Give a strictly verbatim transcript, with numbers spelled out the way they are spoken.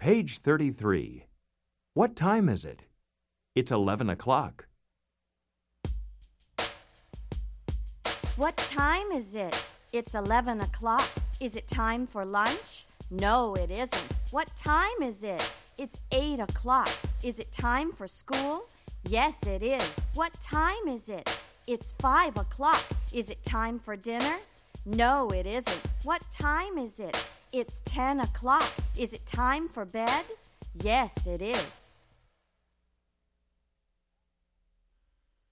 Page thirty-three. What time is it? It's eleven o'clock. What time is it? It's eleven o'clock. Is it time for lunch? No, it isn't. What time is it? It's eight o'clock. Is it time for school? Yes, it is. What time is it? It's five o'clock. Is it time for dinner? No, it isn't. What time is it? It's ten o'clock. Is it time for bed? Yes, it is.